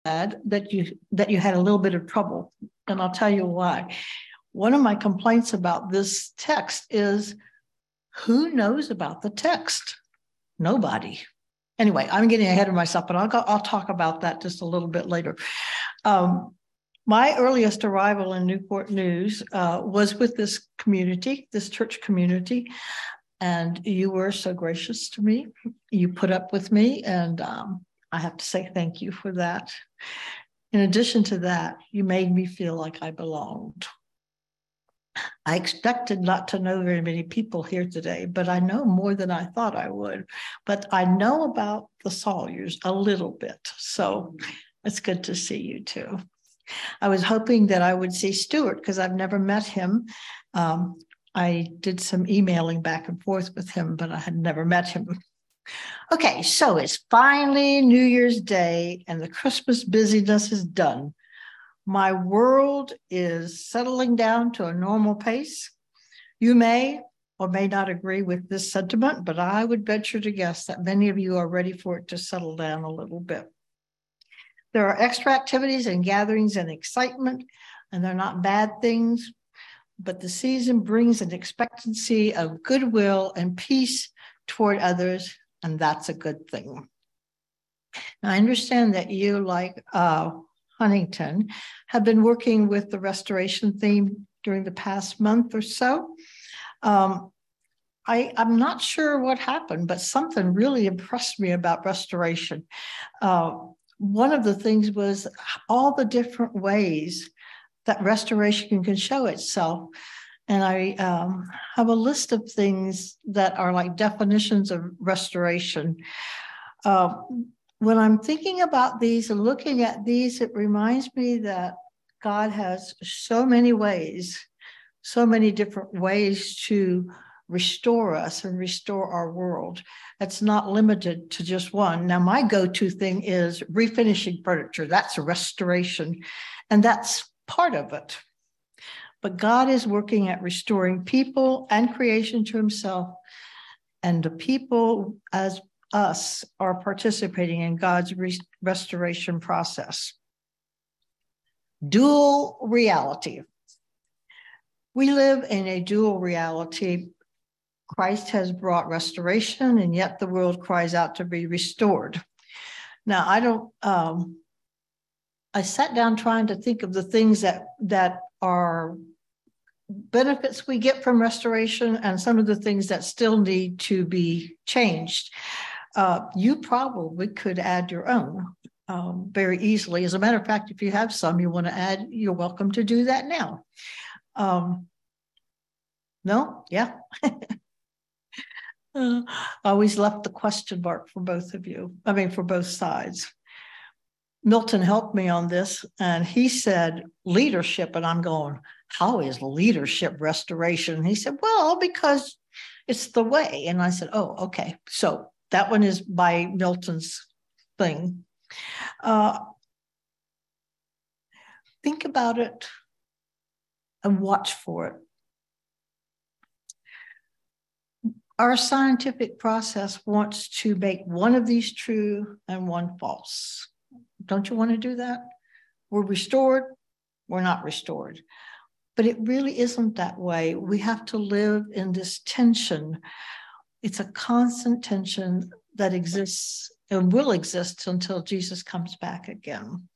that you had a little bit of trouble, and I'll tell you why. One of my complaints about this text is, who knows about the text? Nobody. Anyway, I'm getting ahead of myself, but I'll talk about that just a little bit later. My earliest arrival in Newport News was with this community, this church community, and you were so gracious to me. You put up with me, and I have to say thank you for that. In addition to that, you made me feel like I belonged. I expected not to know very many people here today, but I know more than I thought I would. But I know about the Sawyers a little bit, so it's good to see you too. I was hoping that I would see Stuart because I've never met him. I did some emailing back and forth with him, but I had never met him. Okay, so it's finally New Year's Day and the Christmas busyness is done. My world is settling down to a normal pace. You may or may not agree with this sentiment, but I would venture to guess that many of you are ready for it to settle down a little bit. There are extra activities and gatherings and excitement, and they're not bad things, but the season brings an expectancy of goodwill and peace toward others, and that's a good thing. Now, I understand that you, like Huntington, have been working with the restoration theme during the past month or so. I'm not sure what happened, but something really impressed me about restoration. One of the things was all the different ways that restoration can show itself. And I have a list of things that are like definitions of restoration. When I'm thinking about these and looking at these, it reminds me that God has so many ways, so many different ways to restore us and restore our world. It's not limited to just one. Now, my go-to thing is refinishing furniture. That's a restoration, and that's part of it. But God is working at restoring people and creation to himself, and the people as us are participating in God's restoration process. Dual reality. We live in a dual reality. Christ has brought restoration, and yet the world cries out to be restored. Now, I sat down trying to think of the things that are benefits we get from restoration and some of the things that still need to be changed. You probably could add your own very easily. As a matter of fact, if you have some you want to add, you're welcome to do that now. No? Yeah. I always left the question mark for both of you. I mean, for both sides. Milton helped me on this, and he said leadership, and I'm going, how is leadership restoration? And he said, well, because it's the way. And I said, oh, okay. So that one is by Milton's thing. Think about it and watch for it. Our scientific process wants to make one of these true and one false. Don't you want to do that? We're restored, we're not restored. But it really isn't that way. We have to live in this tension. It's a constant tension that exists and will exist until Jesus comes back again.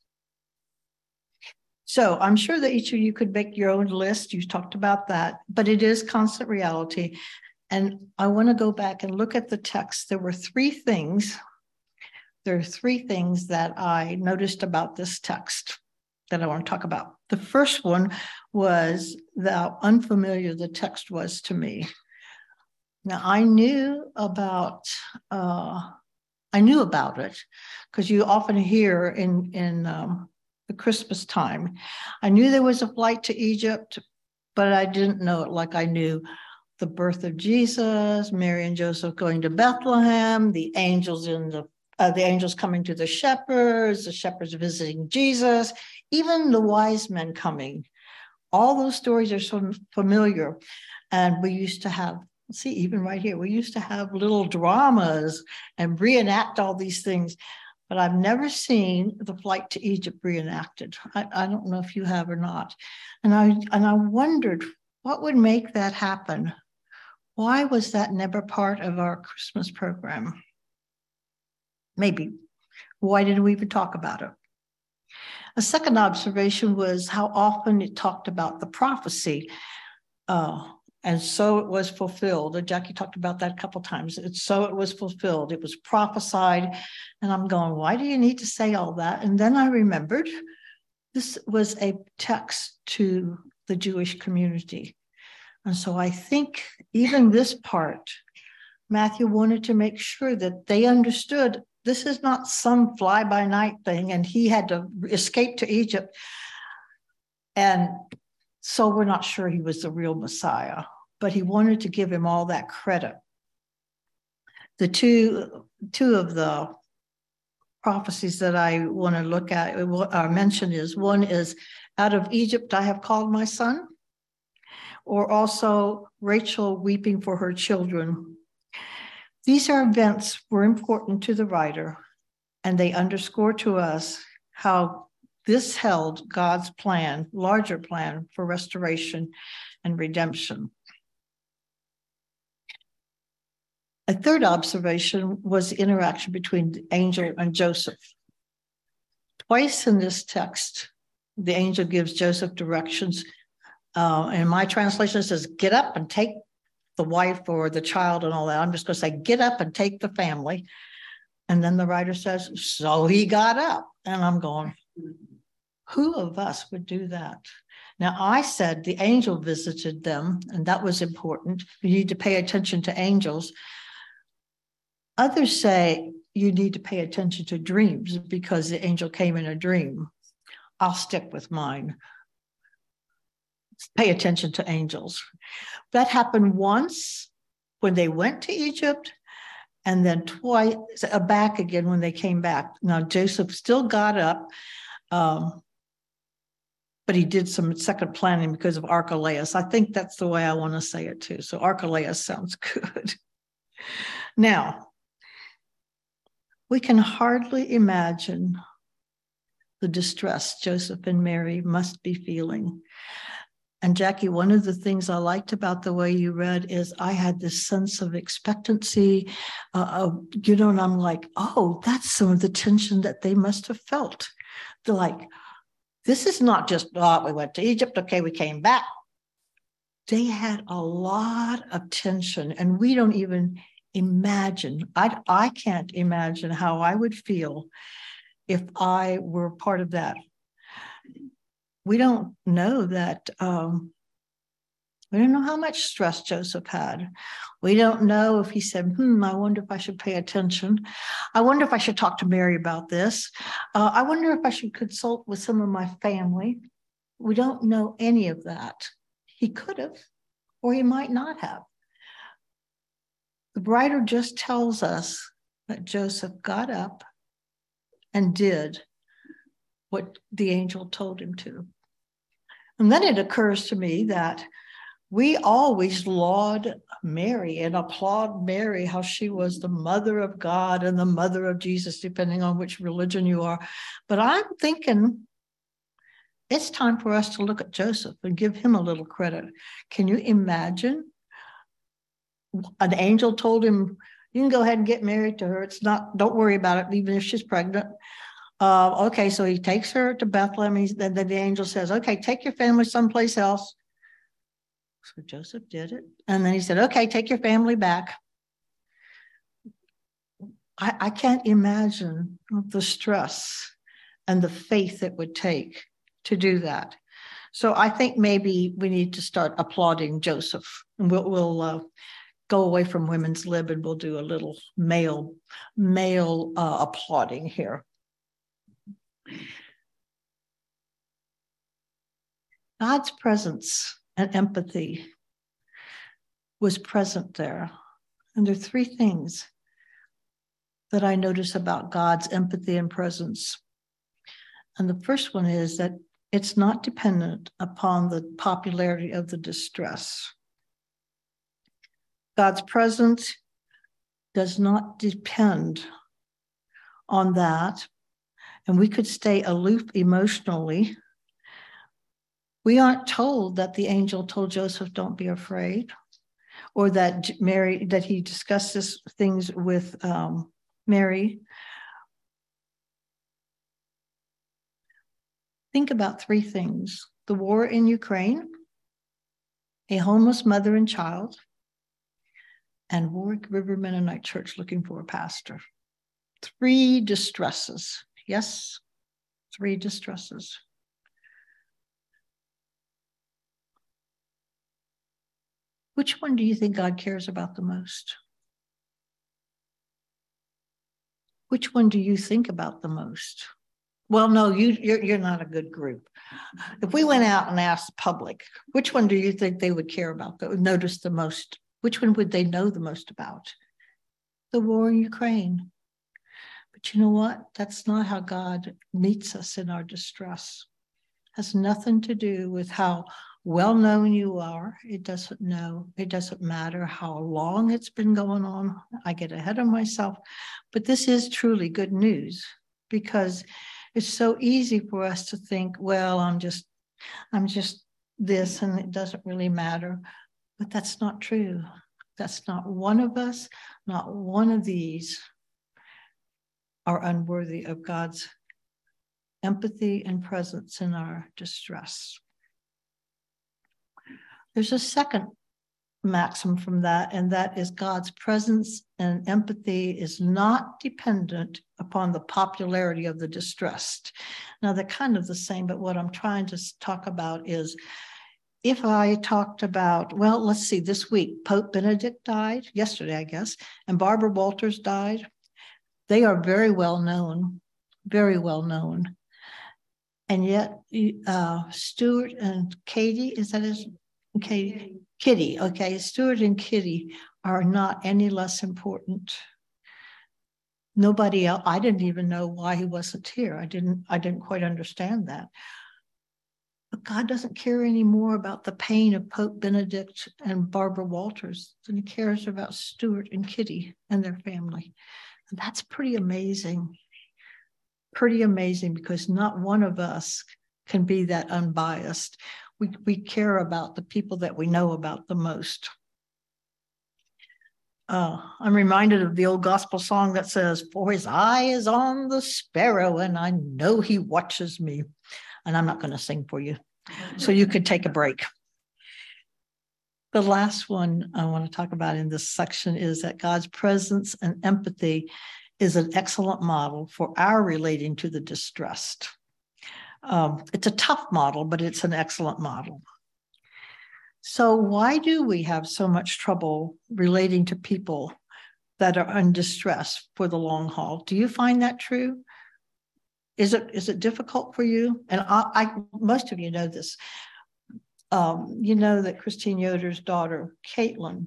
So I'm sure that each of you could make your own list. You talked about that, but it is constant reality. And I want to go back and look at the text. There are three things that I noticed about this text that I want to talk about. The first one was how unfamiliar the text was to me. Now, I knew about it because you often hear in the Christmas time. I knew there was a flight to Egypt, but I didn't know it like I knew the birth of Jesus, Mary and Joseph going to Bethlehem, the angels coming to the shepherds visiting Jesus, even the wise men coming. All those stories are so familiar. And we used to have, even right here, we used to have little dramas and reenact all these things. but I've never seen the flight to Egypt reenacted. I don't know if you have or not. And I wondered what would make that happen. Why was that never part of our Christmas program? Maybe. Why didn't we even talk about it? A second observation was how often it talked about the prophecy. And so it was fulfilled. And Jackie talked about that a couple of times. So it was fulfilled. It was prophesied. And I'm going, why do you need to say all that? And then I remembered this was a text to the Jewish community. And so I think even this part, Matthew wanted to make sure that they understood this is not some fly-by-night thing, and he had to escape to Egypt. And so we're not sure he was the real Messiah, but he wanted to give him all that credit. The two of the prophecies that I want to look at or mention is, one is, out of Egypt I have called my son, or also Rachel weeping for her children. These are events were important to the writer, and they underscore to us how this held God's plan, larger plan for restoration and redemption. A third observation was the interaction between the angel and Joseph. Twice in this text, the angel gives Joseph directions. In my translation, it says, get up and take the wife or the child and all that. I'm just going to say, get up and take the family. And then the writer says, so he got up. And I'm going, who of us would do that? Now, I said the angel visited them, and that was important. You need to pay attention to angels. Others say you need to pay attention to dreams because the angel came in a dream. I'll stick with mine. Pay attention to angels. That happened once when they went to Egypt, and then twice back again when they came back. Now, Joseph still got up, but he did some second planning because of Archelaus. I think that's the way I want to say it too. So Archelaus sounds good. Now, we can hardly imagine the distress Joseph and Mary must be feeling. And Jackie, one of the things I liked about the way you read is I had this sense of expectancy, and I'm like, oh, that's some of the tension that they must have felt. They're like, this is not just, we went to Egypt, okay, we came back. They had a lot of tension, and we don't even imagine. I can't imagine how I would feel if I were part of that. We don't know that, we don't know how much stress Joseph had. We don't know if he said, I wonder if I should pay attention. I wonder if I should talk to Mary about this. I wonder if I should consult with some of my family. We don't know any of that. He could have, or he might not have. The writer just tells us that Joseph got up and did what the angel told him to. And then it occurs to me that we always laud Mary and applaud Mary, how she was the mother of God and the mother of Jesus, depending on which religion you are. But I'm thinking it's time for us to look at Joseph and give him a little credit. Can you imagine? An angel told him, you can go ahead and get married to her. Don't worry about it, even if she's pregnant. Okay, so he takes her to Bethlehem. Then the angel says, okay, take your family someplace else. So Joseph did it. And then he said, okay, take your family back. I can't imagine the stress and the faith it would take to do that. So I think maybe we need to start applauding Joseph. And we'll go away from women's lib and we'll do a little male applauding here. God's presence and empathy was present there. And there are three things that I notice about God's empathy and presence. And the first one is that it's not dependent upon the popularity of the distress. God's presence does not depend on that, and we could stay aloof emotionally. We aren't told that the angel told Joseph, don't be afraid, or that he discussed these things with Mary. Think about three things: the war in Ukraine, a homeless mother and child, and Warwick River Mennonite Church looking for a pastor. Three distresses. Yes, three distresses. Which one do you think God cares about the most? Which one do you think about the most? Well, no, you're not a good group. If we went out and asked the public, which one do you think they would care about, that would notice the most? Which one would they know the most about? The war in Ukraine. But you know what? That's not how God meets us in our distress. It has nothing to do with how well-known you are. It doesn't matter how long it's been going on. I get ahead of myself, but this is truly good news, because it's so easy for us to think, well, I'm just this, and it doesn't really matter. But that's not true. That's not one of us. Not one of these are unworthy of God's empathy and presence in our distress. There's a second maxim from that, and that is God's presence and empathy is not dependent upon the popularity of the distressed. Now, they're kind of the same, but what I'm trying to talk about is, if I talked about, well, let's see, this week, Pope Benedict died, yesterday, I guess, and Barbara Walters died. They are very well known, very well known. And yet, Stuart and Katie, is that his? Okay, Kitty. Okay, Stuart and Kitty are not any less important. Nobody else. I didn't even know why he wasn't here. I didn't quite understand that. But God doesn't care any more about the pain of Pope Benedict and Barbara Walters than he cares about Stuart and Kitty and their family. And that's pretty amazing. Pretty amazing, because not one of us can be that unbiased. We care about the people that we know about the most. I'm reminded of the old gospel song that says, "For his eye is on the sparrow, and I know he watches me." And I'm not going to sing for you, so you could take a break. The last one I want to talk about in this section is that God's presence and empathy is an excellent model for our relating to the distressed. It's a tough model, but it's an excellent model. So why do we have so much trouble relating to people that are in distress for the long haul? Do you find that true? Is it difficult for you? And most of you know this. You know that Christine Yoder's daughter, Caitlin,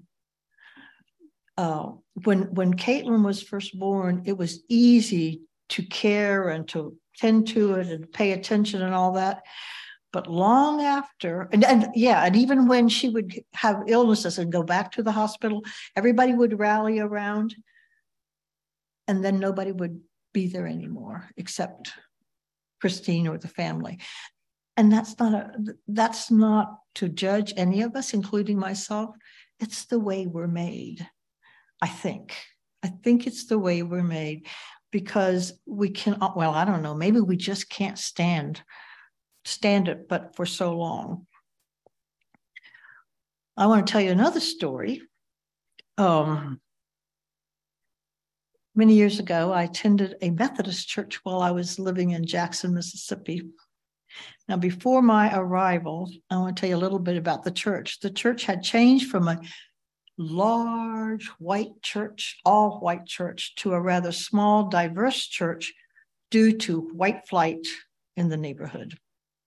when Caitlin was first born, it was easy to care and to tend to it and pay attention and all that. But long after, and even when she would have illnesses and go back to the hospital, everybody would rally around, and then nobody would be there anymore except Christine or the family. And that's not to judge any of us, including myself. It's the way we're made, I think. I think it's the way we're made, because we can, well, I don't know, maybe we just can't stand it, but for so long. I want to tell you another story. Many years ago, I attended a Methodist church while I was living in Jackson, Mississippi. Now, before my arrival, I want to tell you a little bit about the church. The church had changed from a large white church, all white church, to a rather small, diverse church due to white flight in the neighborhood.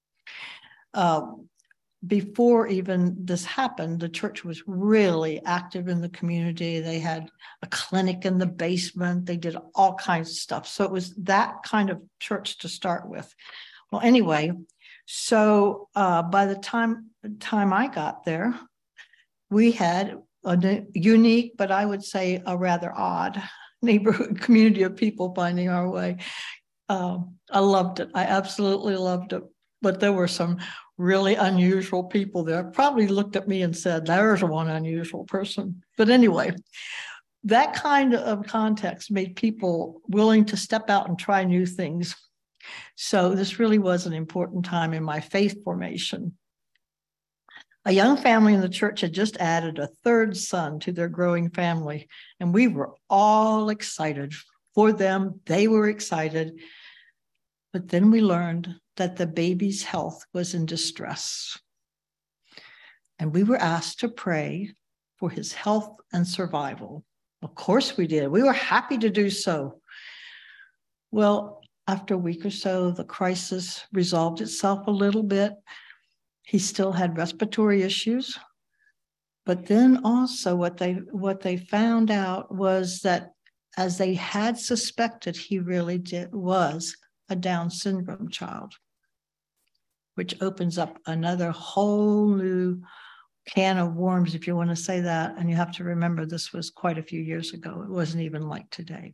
Before even this happened, the church was really active in the community. They had a clinic in the basement. They did all kinds of stuff. So it was that kind of church to start with. Well, anyway, so by the time I got there, we had a unique, but I would say a rather odd neighborhood community of people finding our way. I loved it. I absolutely loved it. But there were some really unusual people there. Probably looked at me and said, there's one unusual person. But anyway, that kind of context made people willing to step out and try new things. So this really was an important time in my faith formation. A young family in the church had just added a third son to their growing family, and we were all excited for them. They were excited. But then we learned that the baby's health was in distress. And we were asked to pray for his health and survival. Of course we did. We were happy to do so. Well, after a week or so, the crisis resolved itself a little bit. He still had respiratory issues. But then also what they found out was that, as they had suspected, he really was a Down syndrome child, which opens up another whole new can of worms, if you want to say that. And you have to remember, this was quite a few years ago. It wasn't even like today.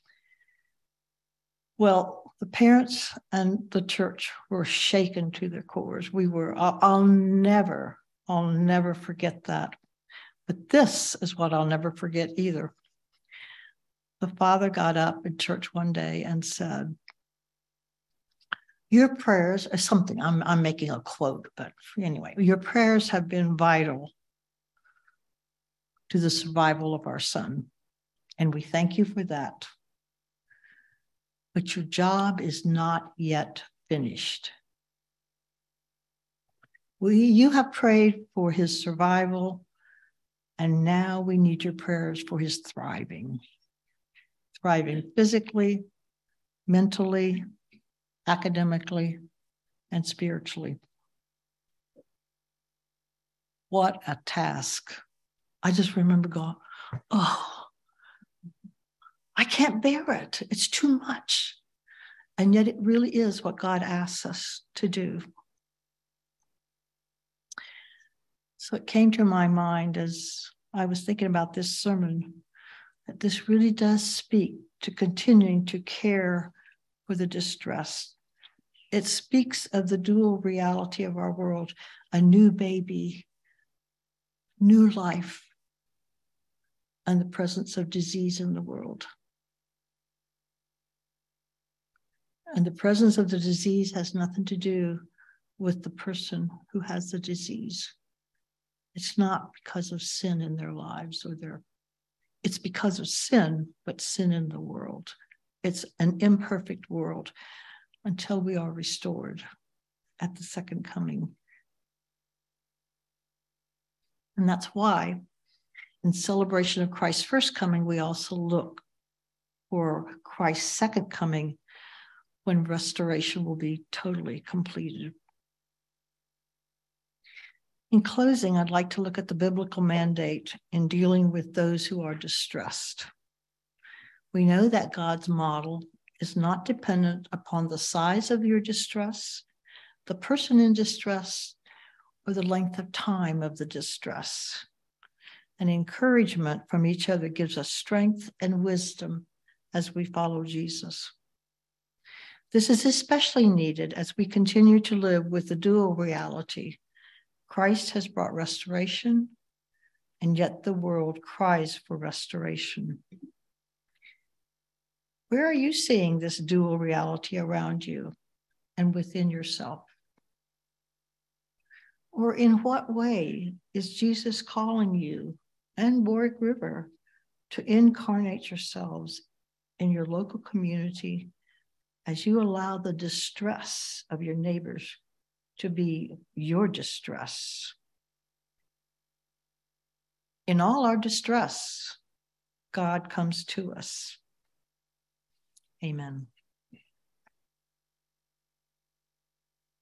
Well, the parents and the church were shaken to their cores. I'll never forget that. But this is what I'll never forget either. The father got up in church one day and said, your prayers are something, I'm making a quote, but anyway, your prayers have been vital to the survival of our son. And we thank you for that. But your job is not yet finished. You have prayed for his survival, and now we need your prayers for his thriving physically, mentally, academically, and spiritually. What a task. I just remember going, oh, I can't bear it. It's too much. And yet it really is what God asks us to do. So it came to my mind as I was thinking about this sermon, that this really does speak to continuing to care for the distressed. It speaks of the dual reality of our world, a new baby, new life, and the presence of disease in the world. And the presence of the disease has nothing to do with the person who has the disease. It's not because of sin in their lives it's because of sin, but sin in the world. It's an imperfect world until we are restored at the second coming. And that's why, in celebration of Christ's first coming, we also look for Christ's second coming, when restoration will be totally completed. In closing, I'd like to look at the biblical mandate in dealing with those who are distressed. We know that God's model is not dependent upon the size of your distress, the person in distress, or the length of time of the distress. And encouragement from each other gives us strength and wisdom as we follow Jesus. This is especially needed as we continue to live with the dual reality. Christ has brought restoration, and yet the world cries for restoration. Where are you seeing this dual reality around you and within yourself? Or in what way is Jesus calling you and Warwick River to incarnate yourselves in your local community as you allow the distress of your neighbors to be your distress? In all our distress, God comes to us. Amen.